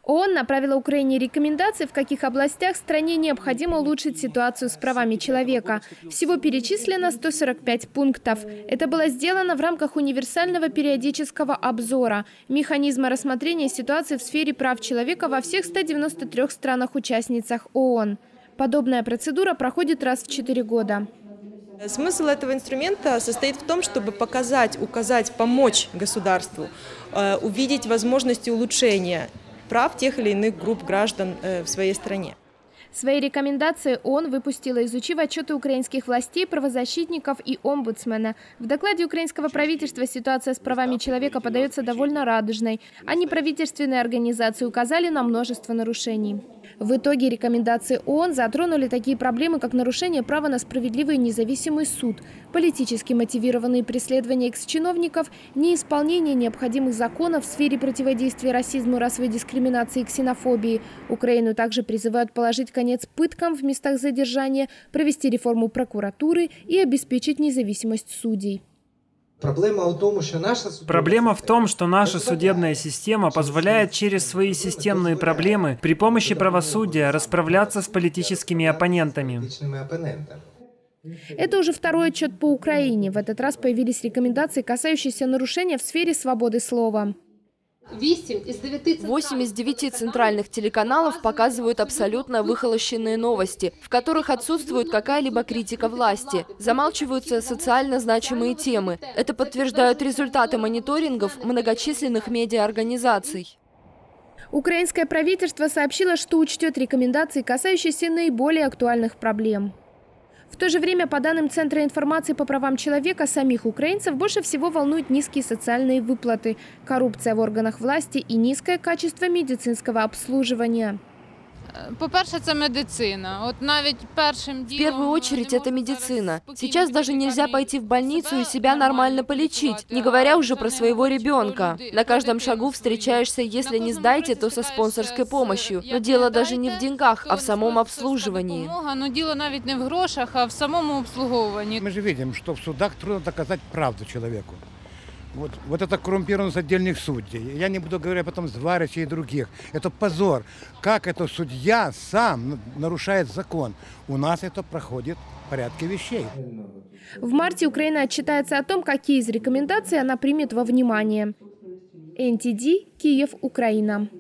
ООН направила Украине рекомендации, в каких областях стране необходимо улучшить ситуацию с правами человека. Всего перечислено 145 пунктов. Это было сделано в рамках универсального периодического обзора, механизма рассмотрения ситуации в сфере прав человека во всех 193 странах-участницах ООН. Подобная процедура проходит раз в 4 года. Смысл этого инструмента состоит в том, чтобы показать, указать, помочь государству, увидеть возможности улучшения прав тех или иных групп граждан в своей стране. Свои рекомендации ООН выпустила, изучив отчеты украинских властей, правозащитников и омбудсмена. В докладе украинского правительства ситуация с правами человека подается довольно радужной, а неправительственные организации указали на множество нарушений. В итоге рекомендации ООН затронули такие проблемы, как нарушение права на справедливый и независимый суд, политически мотивированные преследования экс-чиновников, неисполнение необходимых законов в сфере противодействия расизму, расовой дискриминации и ксенофобии. Украину также призывают положить конец пыткам в местах задержания, провести реформу прокуратуры и обеспечить независимость судей. Проблема в том, что наша судебная система позволяет через свои системные проблемы при помощи правосудия расправляться с политическими оппонентами. Это уже второй отчет по Украине. В этот раз появились рекомендации, касающиеся нарушения в сфере свободы слова. 8 из 9 центральных телеканалов показывают абсолютно выхолощенные новости, в которых отсутствует какая-либо критика власти. Замалчиваются социально значимые темы. Это подтверждают результаты мониторингов многочисленных медиаорганизаций. Украинское правительство сообщило, что учтет рекомендации, касающиеся наиболее актуальных проблем. В то же время, по данным Центра информации по правам человека, самих украинцев больше всего волнуют низкие социальные выплаты, коррупция в органах власти и низкое качество медицинского обслуживания. В первую очередь это медицина. Сейчас даже нельзя пойти в больницу и себя нормально полечить, не говоря уже про своего ребенка. На каждом шагу встречаешься, если не сдайте, то со спонсорской помощью. Но дело даже не в деньгах, а в самом обслуживании. Мы же видим, что в судах трудно доказать правду человеку. Вот это коррумпированность отдельных судей. Я не буду говорить потом Зварича и других. Это позор. Как это судья сам нарушает закон. У нас это проходит в порядке вещей. В марте Украина отчитается о том, какие из рекомендаций она примет во внимание. НТД, Киев, Украина.